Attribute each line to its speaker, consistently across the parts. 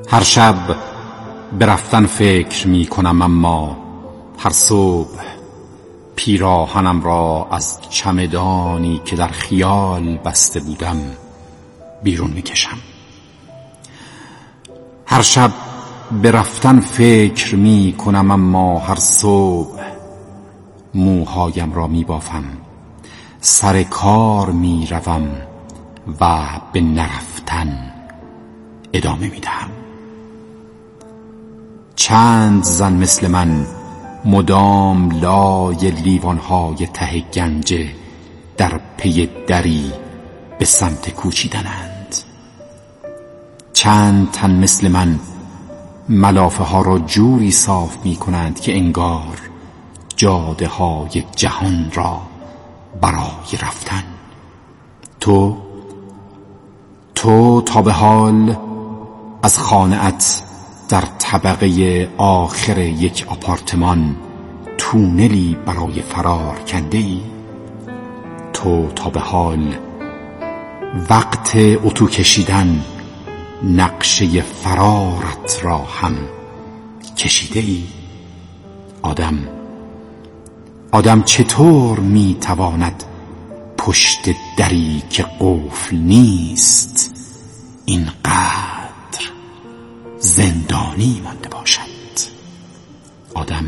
Speaker 1: هر شب به رفتن فکر می کنم، اما هر صبح پیراهنم را از چمدانی که در خیال بسته بودم بیرون می کشم. هر شب به رفتن فکر می کنم، اما هر صبح موهایم را می بافم، سر کار می روم و به نرفتن ادامه می دهم. چند زن مثل من مدام لای لیوانهای ته گنجه در پی دری به سمت کوچیدنند. چند تن مثل من ملافه ها را جوری صاف می کنند که انگار جاده های جهان را برای رفتن. تو تا به حال از خانه‌ات در طبقه آخر یک آپارتمان تونلی برای فرار کنده ای؟ تو تا به حال وقت اتو کشیدن نقشه فرارت را هم کشیده ای؟ آدم چطور می تواند پشت دری که قفل نیست اینقدر زندانی مانده باشد؟ آدم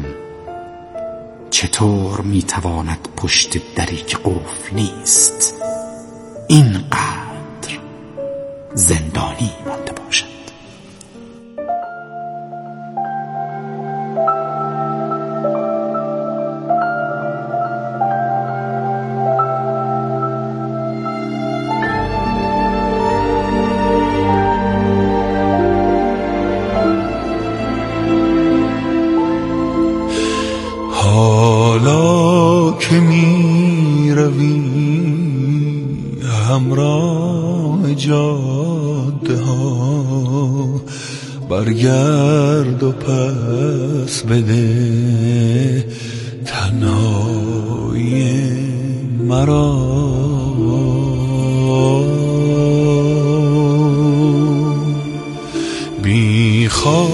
Speaker 1: چطور می تواند پشت دری که قفل نیست اینقدر زندانی مانده باشد؟
Speaker 2: حالا که می روی همراه جاده ها، برگرد و پس بده تنهایی مرا. بی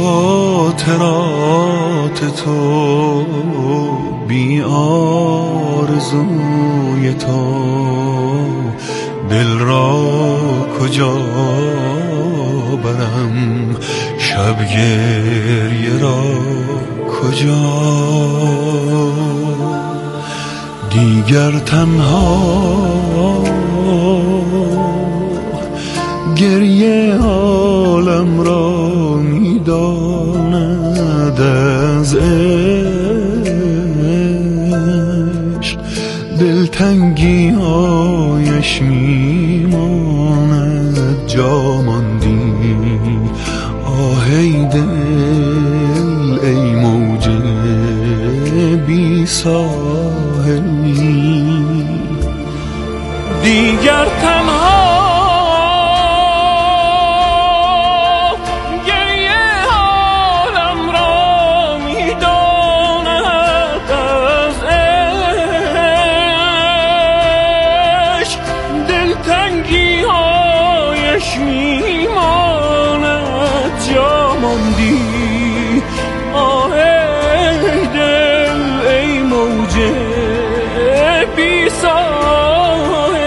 Speaker 2: خاطرات تو، بی آرزوی تو، دل را کجا برم، شب گریه را کجا؟ دیگر تنها گریه عالم را می‌داند، از عشق دلتنگی هایش میماند. جا ماندی آه ای دل، ای موج بی ساحلی. دیگر تنها تنگی هایش میماند. جا ماندی آه ای دل، ای موج بی ساحل.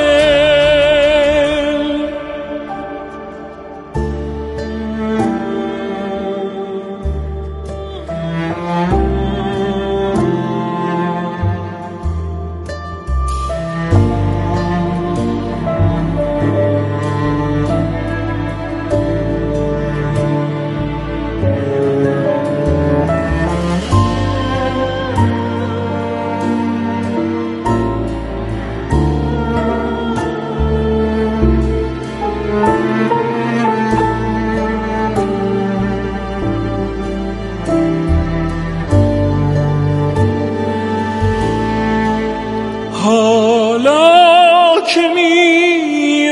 Speaker 2: حالا که می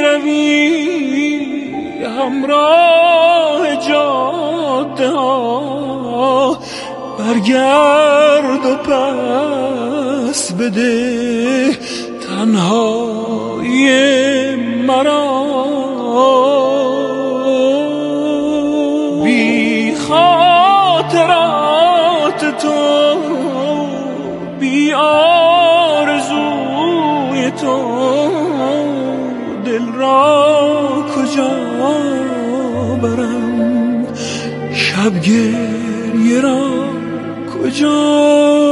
Speaker 2: روی همراه جاده ها، برگرد و پس بده تنهایی مرا. بی برم شب گریه را کجا.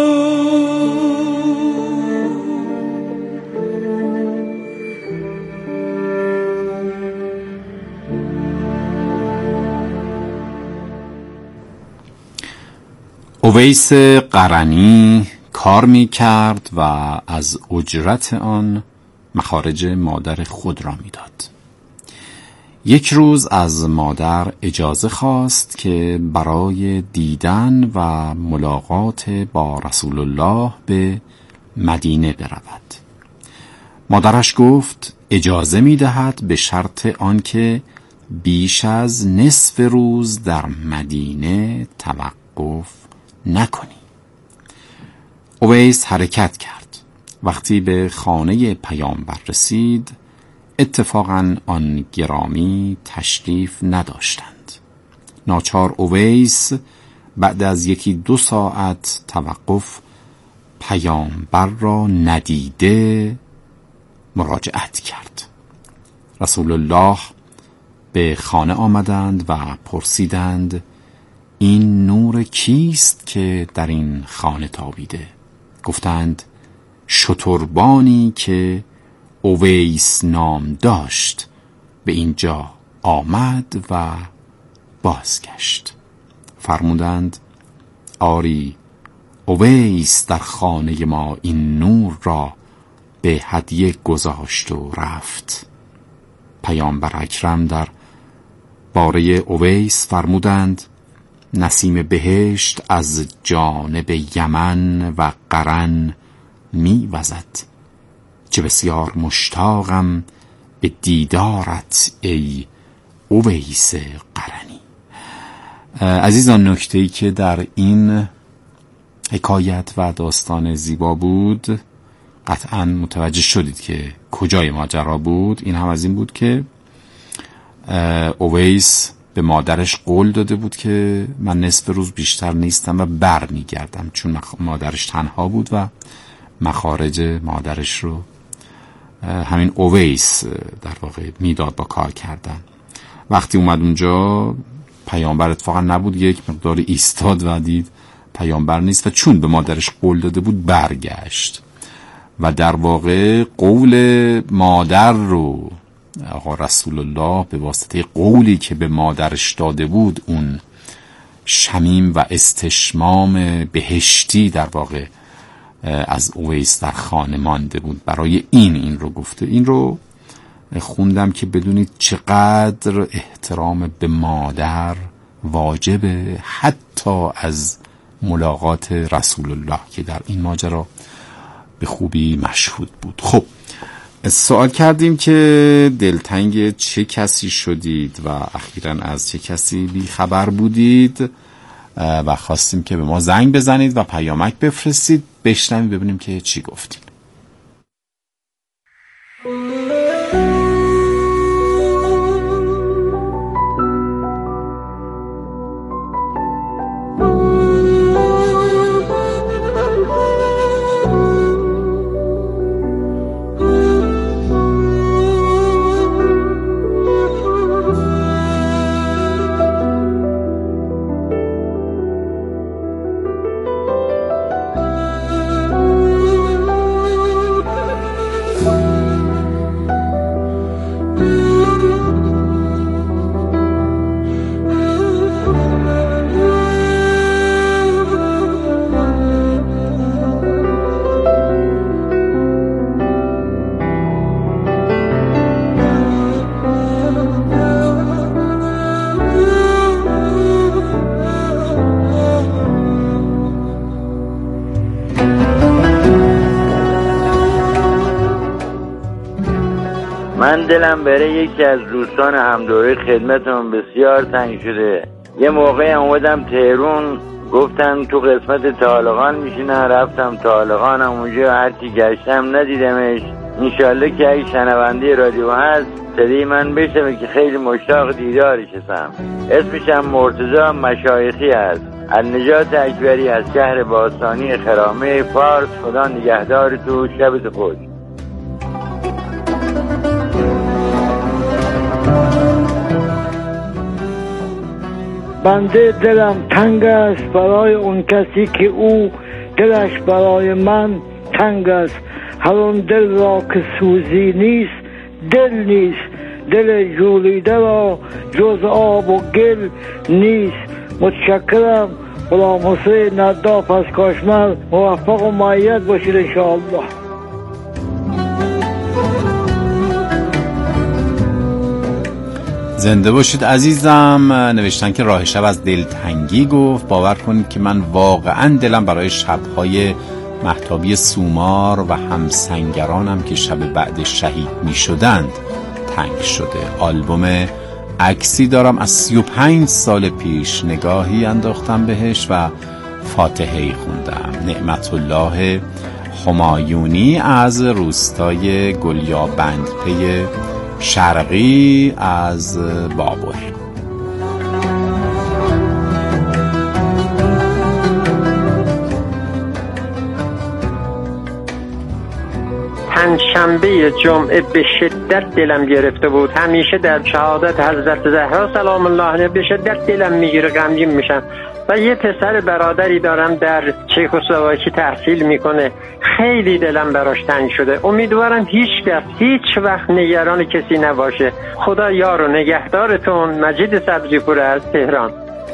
Speaker 1: اویس قرنی کار می کرد و از اجرت آن مخارج مادر خود را می داد. یک روز از مادر اجازه خواست که برای دیدن و ملاقات با رسول الله به مدینه برود. مادرش گفت اجازه می دهد به شرط آنکه بیش از نصف روز در مدینه توقف نکنی. اویس حرکت کرد. وقتی به خانه پیامبر رسید اتفاقاً آن گرامی تشریف نداشتند. ناچار اویس بعد از 1-2 ساعت توقف پیامبر را ندیده مراجعت کرد. رسول الله به خانه آمدند و پرسیدند این نور کیست که در این خانه تابیده؟ گفتند شتربانی که اویس نام داشت به اینجا آمد و بازگشت. فرمودند آری اویس در خانه ما این نور را به هدیه گذاشت و رفت. پیامبر اکرم در باره اویس فرمودند نسیم بهشت از جانب یمن و قرن می وزد. چه بسیار مشتاقم به دیدارت ای اویس قرنی. عزیزان، نکته‌ای که در این حکایت و داستان زیبا بود قطعاً متوجه شدید که کجای ماجرا بود. این هم از این بود که اویس به مادرش قول داده بود که من نصف روز بیشتر نیستم و بر میگردم، چون مادرش تنها بود و مخارج مادرش رو همین اویس در واقع میداد با کار کردن. وقتی اومد اونجا پیامبر اتفاقا نبود، یک مقدار ایستاد و دید پیامبر نیست و چون به مادرش قول داده بود برگشت و در واقع قول مادر رو آقا رسول الله به واسطه قولی که به مادرش داده بود اون شمیم و استشمام بهشتی در واقع از اویس در خانه مانده بود. برای این رو گفته. این رو خوندم که بدونید چقدر احترام به مادر واجبه حتی از ملاقات رسول الله که در این ماجرا به خوبی مشهود بود. خب سوال کردیم که دلتنگ چه کسی شدید و اخیراً از چه کسی بی خبر بودید و خواستیم که به ما زنگ بزنید و پیامک بفرستید بشنویم ببینیم که چی گفتید.
Speaker 3: من دلم برای یکی از دوستان همدوره خدمتون بسیار تنگ شده. یه موقعی اومدم تهرون گفتن تو قسمت طالقان میشینن، رفتم طالقانم اونجا هرچی گشتم ندیدمش. انشالله که اگه شنونده رادیو هست صدای من بشنوه که خیلی مشتاق دیدارش هستم. اسمشم مرتضی مشایخی است. النجات اکبری از شهر باستانی خرامه فارس. خدا نگهدار تو، شبت خوش.
Speaker 4: بنده دلم تنگ است برای اون کسی که او دلش برای من تنگ است. هر اون دل را که سوزی نیست دل نیست، دل جولیده را جز آب و گل نیست. متشکرم. غلام حسین نداف از کاشمر. موفق و مؤید باشید انشاءالله.
Speaker 1: زنده باشید عزیزم. نوشتن که راه شب از دلتنگی گفت. باور کنید که من واقعا دلم برای شبهای مهتابی سومار و همسنگرانم که شب بعد شهید می شدند تنگ شده. آلبوم عکسی دارم از 35 سال پیش، نگاهی انداختم بهش و فاتحه‌ای خوندم. نعمت الله همایونی از روستای گلیابند پی شرقی از بابل.
Speaker 5: پنجشنبه جمعه به شدت دلم گرفته بود. همیشه در شهادت حضرت زهرا سلام الله علیها به شدت دلم میگیره، غمگین میشم. و یه پسر برادری دارم در چکسلواکی تحصیل میکنه، خیلی دلم براش تنگ شده. امیدوارم هیچ وقت نگران کسی نباشه. خدا یار و نگهدارتون. مجید صدری‌پور از تهران.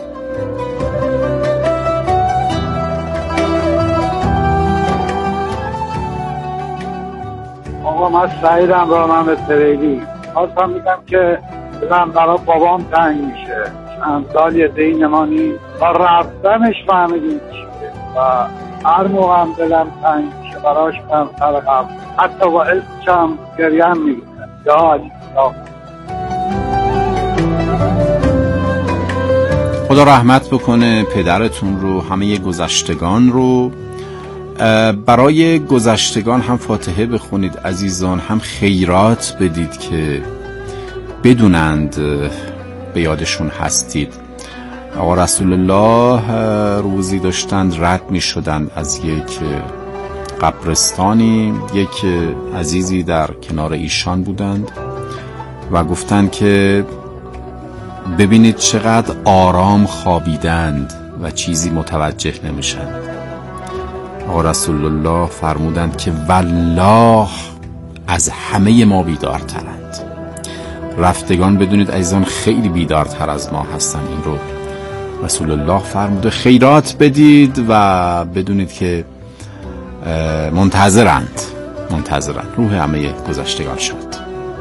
Speaker 6: آقا من سعیدم را من به تریلی خواستم میگم که دلم برای بابام تنگ میشه. چند سال یه دین ما نیست و رفتنش فهمیدیم چیه و هر موقع هم دلم تنگ میشه براش من سرقم، حتی با علمشم گریم میگه یا علی
Speaker 1: خدا رحمت بکنه پدرتون رو، همه گذشتگان رو. برای گذشتگان هم فاتحه بخونید عزیزان، هم خیرات بدید که بدونند به یادشون هستید. آقا رسول الله روزی داشتند رد می شدند از یک قبرستانی، یک عزیزی در کنار ایشان بودند و گفتند که ببینید چقدر آرام خوابیدند و چیزی متوجه نمیشن. آقا رسول الله فرمودند که والله از همه ما بیدارترند. رفتگان بدونید عزیزان خیلی بیدارتر از ما هستن. این رو رسول الله فرموده. خیرات بدید و بدونید که منتظرند. روح همه گذشتگان شد.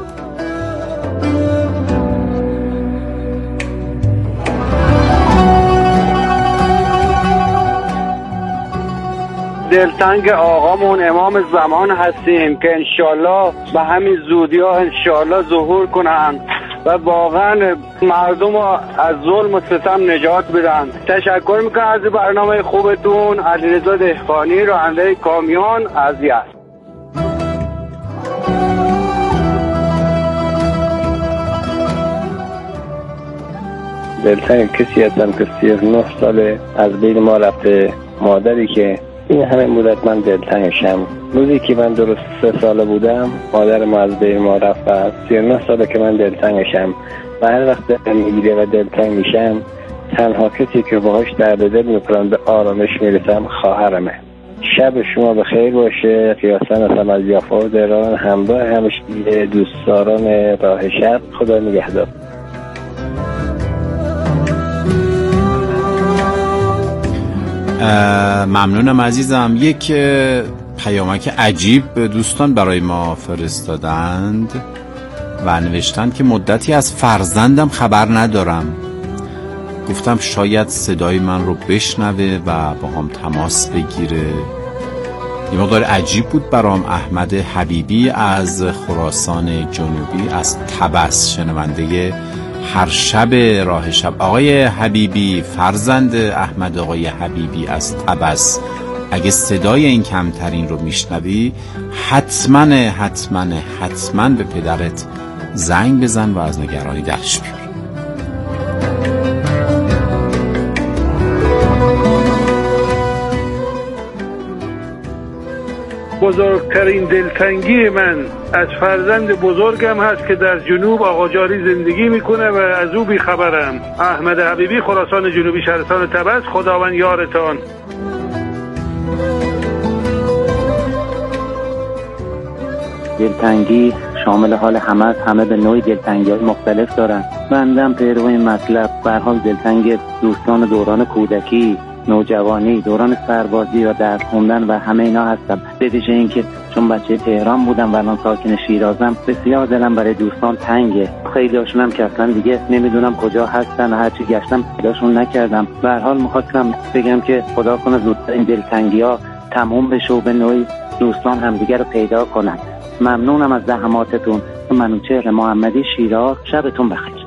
Speaker 6: دلتنگ آقامون امام زمان هستیم که انشالله به همین زودی ها انشالله ظهور کنن و واقعا مردم رو از ظلم و ستم نجات بدن. تشکر میکنم از برنامه خوبتون. علیرضا دهقانی راننده کامیون از یزد.
Speaker 7: دلتنگ کسی هستم که 39 ساله از بین ما رفته. مادری که این همه مدت من دلتنگشم. روزی که من درست 3 ساله بودم مادر ما از بین ما رفت و 39 ساله که من دلتنگشم و هر وقت دلم میگیره و دلتنگ میشم تنها کسی که باهاش درد دل میکنم به آرامش میرسم خواهرمه. شب شما بخیر باشه. قیاسن هستم از یافا و دران، همراه همیشه دوستداران راه شب. خدا نگهدار.
Speaker 1: ممنونم عزیزم. یک پیامک عجیب دوستان برای ما فرستادند و نوشتند که مدتی از فرزندم خبر ندارم. گفتم شاید صدای من رو بشنوه و با هم تماس بگیره. یه مقدار عجیب بود برام. احمد حبیبی از خراسان جنوبی از طبس، شنونده هر شب راه شب. آقای حبیبی، فرزند احمد آقای حبیبی از طبس، اگه صدای این کمترین رو میشنوی حتما به پدرت زنگ بزن و از نگرانی درش بیار.
Speaker 6: بزرگترین دلتنگی من از فرزند بزرگم هست که در جنوب آقاجاری زندگی میکنه و از او بیخبرم. احمد حبیبی، خراسان جنوبی، شهرستان طبس. خداوند یارتان.
Speaker 8: دلتنگی شامل حال همه به نوعی دلتنگی‌های مختلف دارن. بندم پیرو این مطلب به هر حال دلتنگ دوستان دوران کودکی، نوجوانی، دوران سربازی و درس خوندن و همه اینا هستم. به ویژه اینکه چون بچه تهران بودم و الان ساکن شیرازم، بسیار دلم برای دوستان تنگه. خیلی هاشون هم که اصلا دیگه نمیدونم کجا هستن و هرچی گشتم پیداشون نکردم. به هر حال می‌خواستم بگم که خدا کنه زودتر این دلتنگی‌ها تموم بشه و به نوعی دوستان همدیگه رو پیدا کنن. ممنونم از زحماتتون. منوچهر محمدی، شیراز. شبتون بخیر.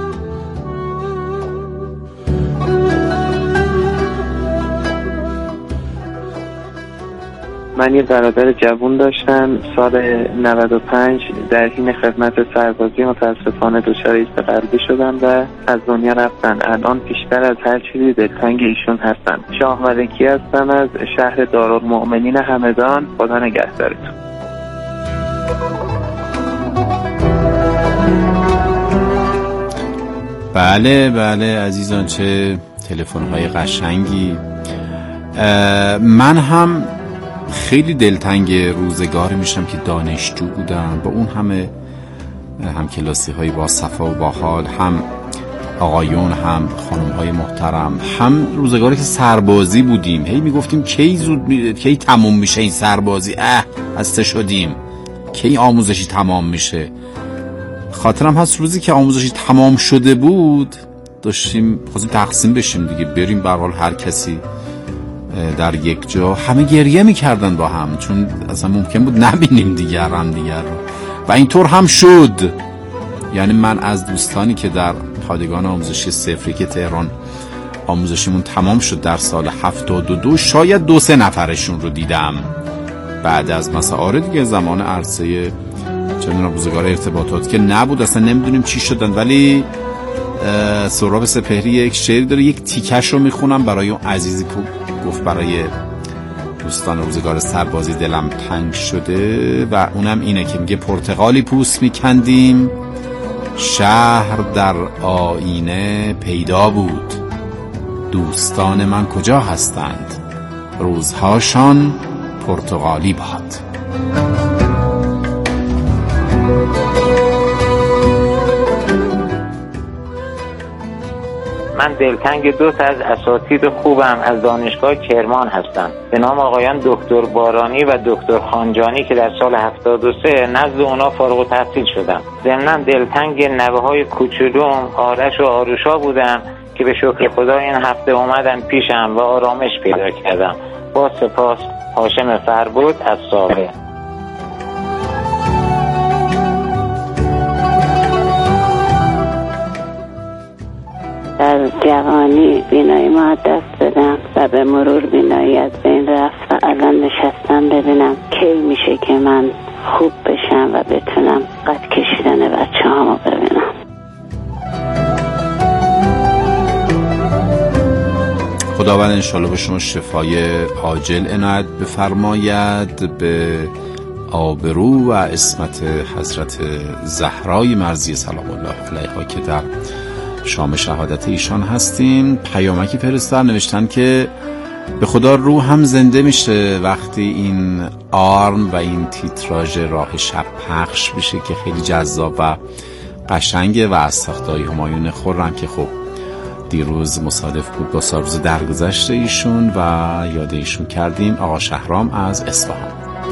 Speaker 9: من یه برادر جوون داشتم. سال 95 در حین خدمت سربازی متاسفانه دچار ایست قلبی شدم و از دنیا رفتن. الان بیشتر از هر چیزی دلتنگ ایشون هستم. شاه ملکی هستم از شهر دارالمؤمنین همدان. خدا نگهدارتون.
Speaker 1: بله عزیزان، چه تلفن‌های قشنگی. من هم خیلی دلتنگ روزگاری میشم که دانشجو بودم، با اون همه همکلاسی‌های با صفا و با حال، هم آقایون هم خانم‌های محترم، هم روزگاری که سربازی بودیم. هی میگفتیم کی تموم میشه این سربازی، هسته شدیم، کی آموزشی تمام میشه. خاطرم هست روزی که آموزشی تمام شده بود خواستیم تقسیم بشیم دیگه، بریم به هر حال هر کسی در یک جا. همه گریه میکردن با هم، چون اصلا ممکن بود نبینیم دیگر رو و اینطور هم شد. یعنی من از دوستانی که در پادگان آموزشی صفری که تهران آموزشیمون تمام شد در سال 72 شاید 2-3 نفرشون رو دیدم. بعد از مسائل دیگه زمان عرصه چندان روزگار ارتباطات که نبود، اصلا نمیدونیم چی شدن. ولی سهراب سپهری یک شعری داره، یک تیکش رو میخونم برای اون عزیزی که گفت برای دوستان روزگار سربازی دلم تنگ شده، و اونم اینه که میگه پرتقالی پوست میکندیم، شهر در آینه پیدا بود، دوستان من کجا هستند، روزهاشان پرتقالی باد.
Speaker 3: من دلتنگ 2 تا از اساتید خوبم از دانشگاه کرمان هستم، به نام آقایان دکتر بارانی و دکتر خانجانی که در سال 73 نزد اونا فارغ التحصیل شدم. ضمناً دلتنگ نوه‌های کوچولوم آرش و آروشا بودم که به شکر خدا این هفته اومدن پیشم و آرامش پیدا کردم. با سپاس. هاشم فربود از ساقه.
Speaker 10: در جوانی بینایی ما از دست دادم و به مرور بینایی از بین رفت و الان نشستم ببینم کی میشه که من خوب بشم و بتونم قد کشیدن بچه هامو ببینم.
Speaker 1: خداوند انشالله به شما شفای عاجل عنایت بفرماید، به آبرو و عصمت حضرت زهرای مرضیه سلام الله علیها که در شام شهادت ایشان هستیم. پیامکی فرستادن، نوشتن که به خدا روح هم زنده میشه وقتی این آرم و این تیتراژ راه شب پخش بشه که خیلی جذاب و قشنگه، و از ساختای همایون خرم که خب دیروز مصادف بود با سالروز درگذشت ایشون و یاد ایشون کردیم. آقا شهرام از اصفهان.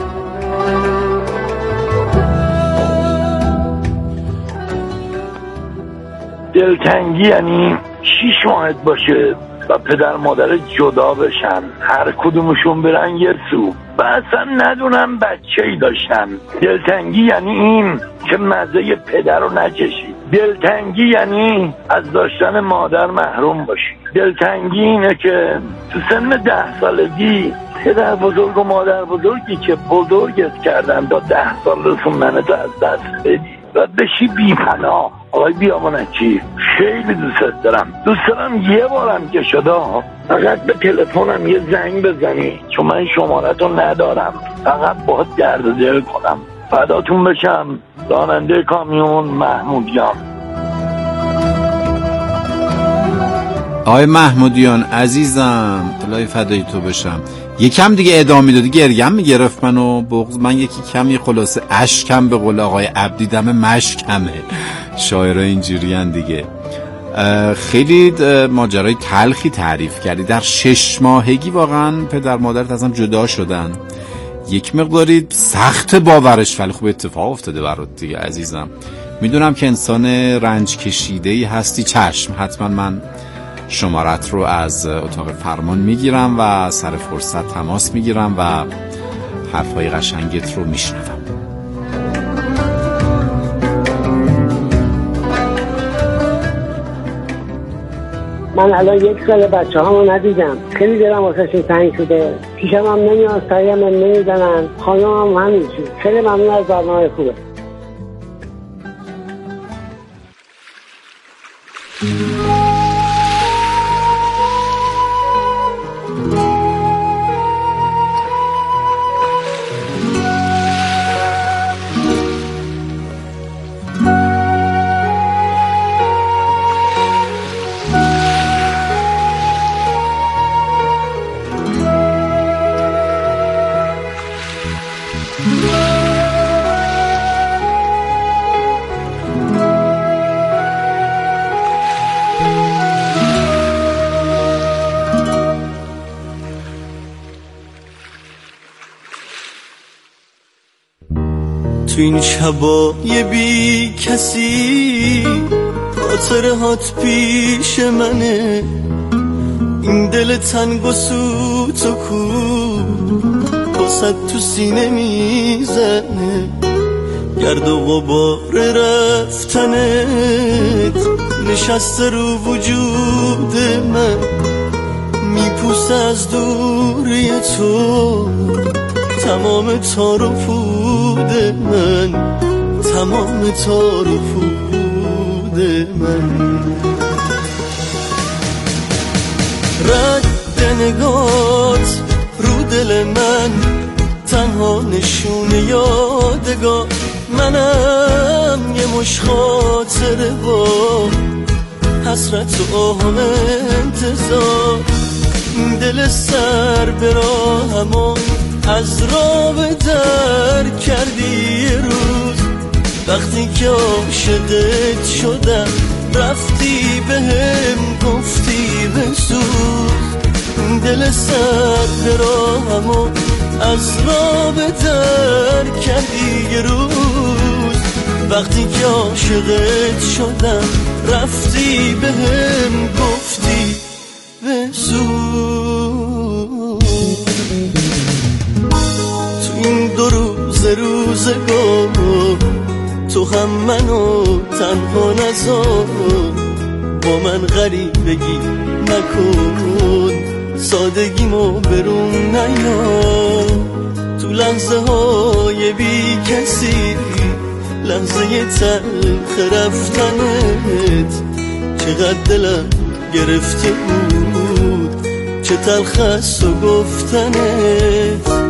Speaker 11: دلتنگی یعنی 6 ماهت باشه و پدر مادر جدا بشن، هر کدومشون برن یه سو و اصلا ندونم بچه‌ای داشتن. دلتنگی یعنی این که مزه پدر رو نچشی. دلتنگی یعنی از داشتن مادر محروم باشی. دلتنگی اینه که تو سن 10 سالگی پدر بزرگ و مادر بزرگی که بزرگت کردن تا 10 سال رسوندن تو از دست بدی. باید بشی بی پناه. آقای بیابانکی خیلی دوست دارم یه بارم که شده فقط به تلفنم یه زنگ بزنی، چون من شمارتو ندارم، فقط باید درد و دل کنم. فداتون بشم. راننده کامیون محمودیان.
Speaker 1: آقای محمودیان عزیزم، الهی فدای تو بشم. یکم دیگه ادامه دادی گریم میگرفت منو بغض. من یکی کمی خلاصه اشکم به قول آقای عبدی دم مشکمه. شاعرها اینجوریان دیگه. خیلی ماجرای تلخی تعریف کردی. در 6 ماهگی واقعا پدر مادرت ازم جدا شدن. یک مقداری سخت باورش، ولی خوب اتفاق افتاده برات دیگه عزیزم. میدونم که انسان رنج کشیده‌ای هستی. چشم، حتما من شمارت رو از اتاق فرمان میگیرم و سر فرصت تماس میگیرم و حرفای قشنگت رو میشنوم.
Speaker 12: من الان 1 سال بچه هامو ندیدم، خیلی دلم واسهشون تنگ شده، پیشم هم نمیان، سریم هم نمیزنن، خانم هم همین چیز. خیلی ممنون از برنامه خوبه.
Speaker 2: تو این شبای بی کسی خاطره هات پیش منه، این دل تنگ و سوت و کو واسه تو سینه میزنه، گرد و غبار رفتنت نشسته رو وجود من، میپوسه از دوری تو تمام تار و پود من، تمام تار و پود من. رد نگات رو دل من تنها نشونه یادگار، منم یه مش خاطره با حسرت و آهم انتظار، دل سر به راهمو از راه به در کردی یه روز، وقتی که عاشقت شدم رفتی بهم گفتی بسوز، دل سر به راهمو از راه به در کردی یه روز، وقتی که عاشقت شدم رفتی بهم گفتی بسوز. تو این 2 روز روزگار تو هم منو تنها نذار، با من غریبگی نکن، سادگیمو برون نیار، تو لحظه های بی کسی لحظه تلخ رفتنت چقدر دلم گرفته بود، چه تلخ است و گفتنت.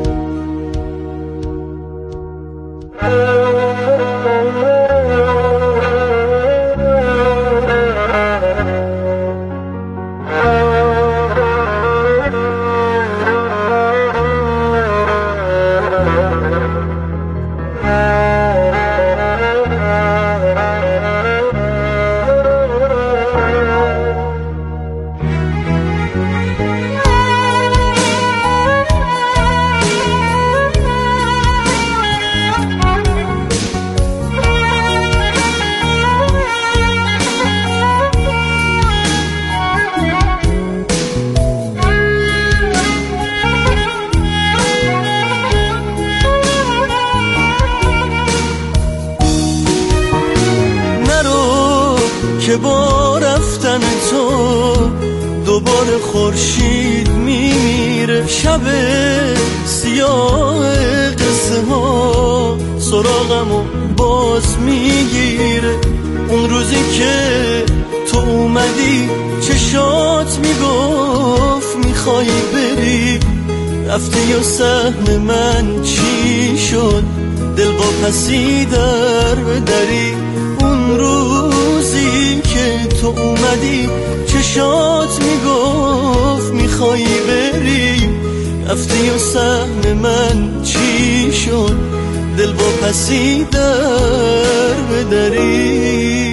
Speaker 2: که با رفتن تو دوباره خورشید میمیره، شب سیاه قصه ها سراغمو باز میگیره. اون روزی که تو اومدی چشات میگفت میخوای بری، رفتی و سهم من چی شد؟ دل با پسی در بدری. اون روزی که تو اومدی چشات میگفت میخوای بری، رفتی و سهم من چی شد؟ دل با پسی در بدری.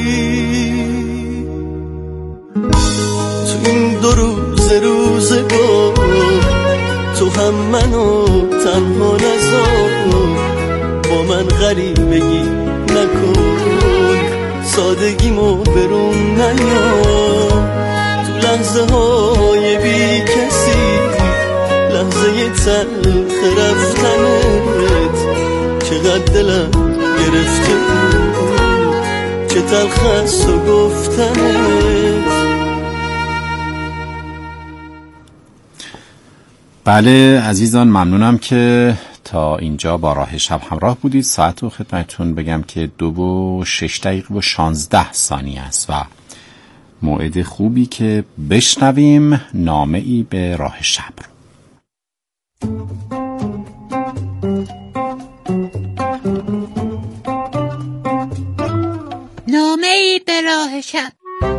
Speaker 2: تو این 2 روز روزگار تو هم منو تنها نذار، با من غریبگی نکن، سادگیمو برون نیار. تو لحظه های بی کسی، لحظه تلخ رفتنت، چقدر دلم گرفته بود، چه تلخ است و گفتنت.
Speaker 1: بله عزیزان، ممنونم که تا اینجا با راه شب همراه بودید. ساعت رو خدمتتون بگم که 2:06:16 است و موعد خوبی که بشنویم نامه ای به راه شب رو.
Speaker 13: نامه ای به راه شب.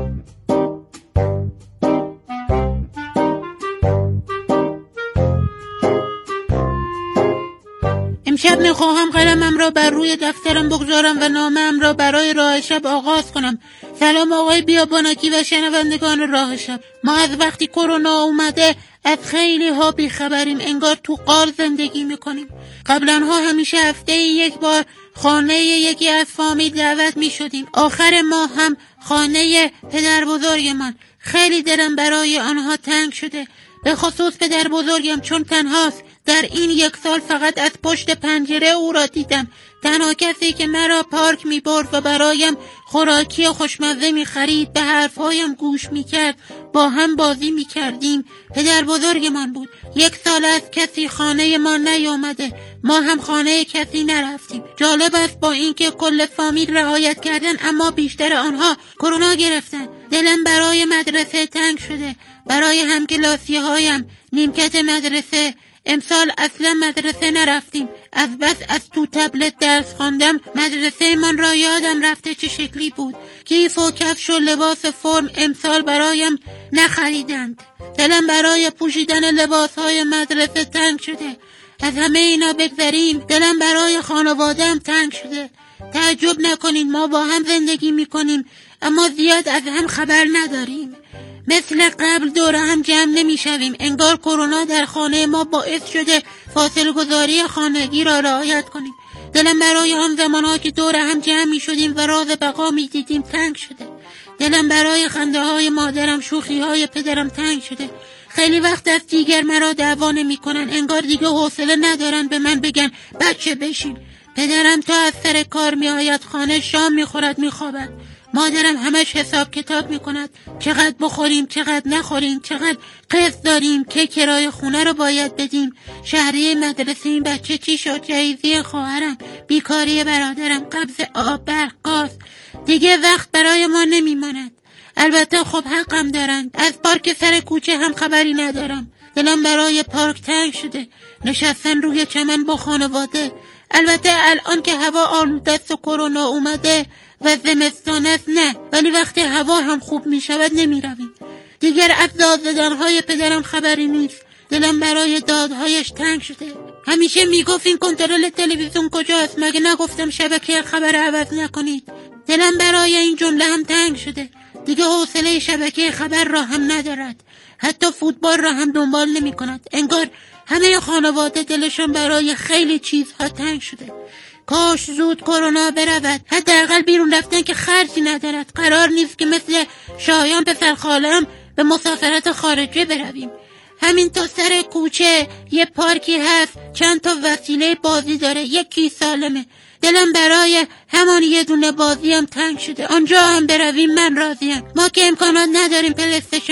Speaker 13: امشب میخواهم قلمم را بر روی دفترم بگذارم و نامه‌ام را برای راه شب آغاز کنم. سلام آقای بیابانکی و شنوندگان راه شب. ما از وقتی کرونا اومده از خیلی ها بیخبریم، انگار تو غار زندگی میکنیم. قبلا ها همیشه هفته یک بار خانه یکی از فامیل دعوت میشدیم. آخر ماه هم خانه پدر بزرگمان. خیلی دلم برای آنها تنگ شده، به خصوص پدر بزرگم، چون تنهاست. در این 1 سال فقط از پشت پنجره او را دیدم. تنها کسی که مرا پارک می برد و برایم خوراکی خوشمزه می خرید، به حرفهایم گوش می کرد، با هم بازی می کردیم، پدر بزرگمان بود. 1 سال از کسی خانه ما نیامده، ما هم خانه کسی نرفتیم. جالب است با اینکه کل فامیل رعایت کردن، اما بیشتر آنها کرونا گرفتن. دلم برای مدرسه تنگ شده، برای همکلاسی هایم، نیمکت مدرسه. امسال اصلا مدرسه نرفتیم، از بس از تو تبلت درس خواندم. مدرسه من را یادم رفته چه شکلی بود. کیف و کفش و لباس فرم امسال برایم نخریدند. دلم برای پوشیدن لباسهای مدرسه تنگ شده. از همه اینا بگذریم، دلم برای خانواده‌ام تنگ شده. تعجب نکنین، ما با هم زندگی میکنیم اما زیاد از هم خبر نداریم. مثل قبل دور هم جمع نمی شویم. انگار کرونا در خانه ما باعث شده فاصله گذاری خانگی را رعایت کنیم. دلم برای آن زمانها که دور هم جمع می شدیم و راز بقا می دیدیم تنگ شده. دلم برای خنده های مادرم، شوخی های پدرم تنگ شده. خیلی وقت از دیگر مرا دعوا نمی کنن، انگار دیگه حوصله ندارن به من بگن بچه بشین. پدرم تا از سر کار می آید خانه، شام می خورد می خوابد. مادرم همش حساب کتاب می کند، چقدر بخوریم، چقدر نخوریم، چقدر قسط داریم، که کرایه خونه رو باید بدیم، شهریه مدرسه این بچه چی شد، جایزه خواهرم، بیکاری برادرم، قبض آب، برق، گاز. دیگه وقت برای ما نمی ماند. البته خب حقم دارن، از پارک سر کوچه هم خبری ندارم. دلم برای پارک تنگ شده، نشستن روی چمن با خانواده. البته الان که هوا آلوده است و کرونا اومده و زمستان است نه، ولی وقتی هوا هم خوب می شود نمی رویم. دیگر از داد زدنهای پدرم خبری نیست. دلم برای دادهایش تنگ شده. همیشه می گفت این کنترل تلویزیون کجاست، مگه نگفتم شبکه خبر عوض نکنید؟ دلم برای این جمله هم تنگ شده. دیگه حوصله شبکه خبر را هم ندارد، حتی فوتبال را هم دنبال نمی کند. انگار همه خانواده دلشون برای خیلی چیزها تنگ شده. کاش زود کرونا برود، حداقل بیرون رفتن که خرجی ندارد. قرار نیست که مثل شایان پسر خاله‌ام به مسافرت خارجه برویم. همین تا سر کوچه یه پارکی هست، چند تا وسیله بازی داره، یکی سالمه. دلم برای همان یه دونه بازی هم تنگ شده. آنجا هم برویم من راضیم. ما که امکانات نداریم پلی‌استیشن